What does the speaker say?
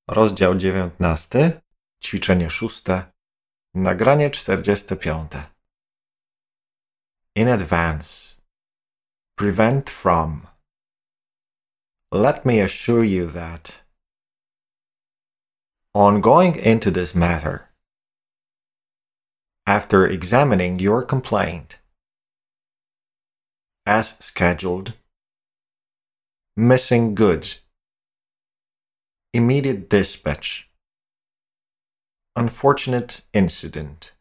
Rozdział 19, ćwiczenie 6, nagranie 45. In advance. Prevent from. Let me assure you that on going into this matter, after examining your complaint, as scheduled, missing goods, immediate dispatch, unfortunate incident,